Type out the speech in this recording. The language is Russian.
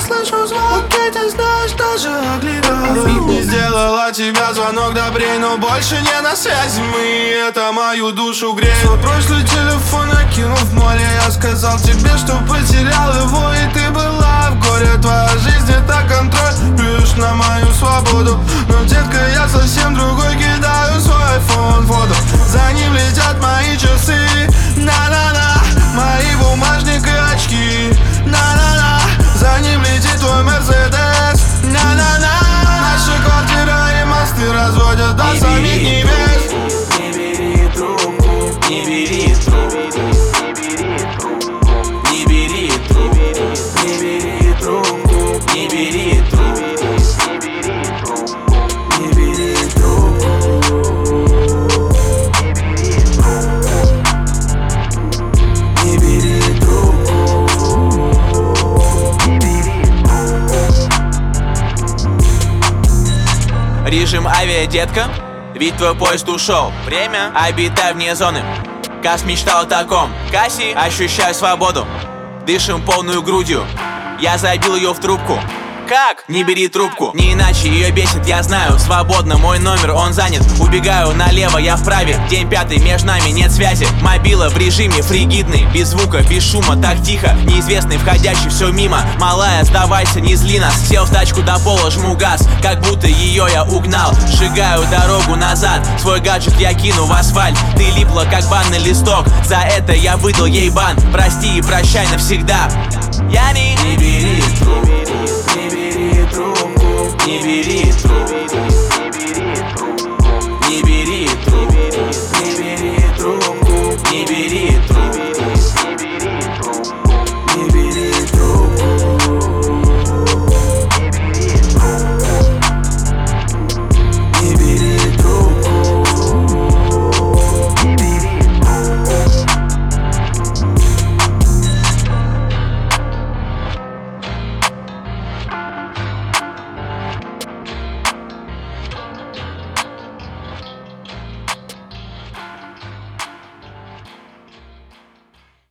слышу звук, и ты знаешь, даже оглядаю. Не сделала тебя звонок, добрей, но больше не на связи мы. Это мою душу греет. Свой прошлый телефон окинул в море. Я сказал тебе, что потерял его, и ты была в горе. Твоя жизнь это контроль, плюешь на мою свободу. Но, детка, я совсем другой, кидаю свой iPhone фото. За ним летят мои часы, на-на-на. Мои бумажник и очки, на-на-на. За ним летит твой Мерседес, на-на-на. Наша квартира и мосты разводят до самих небес. Не бери трубку, не бери трубку, не бери трубку, не бери трубку, не бери трубку, не бери трубку, не бери трубку. Режим авиа, детка, ведь твой поезд ушел. Время, обитай вне зоны. Кас мечтал о таком. Касси, ощущаю свободу. Дышим полную грудью. Я забил ее в трубку. Как? Не бери трубку. Не иначе ее бесит, я знаю. Свободно, мой номер, он занят. Убегаю налево, я вправе. День пятый, между нами нет связи. Мобила в режиме фригидный. Без звука, без шума, так тихо. Неизвестный входящий, все мимо. Малая, сдавайся, не зли нас. Сел в тачку до пола, жму газ. Как будто ее я угнал. Сжигаю дорогу назад. Свой гаджет я кину в асфальт. Ты липла, как банный листок. За это я выдал ей бан. Прости и прощай навсегда. Я Не бери трубку.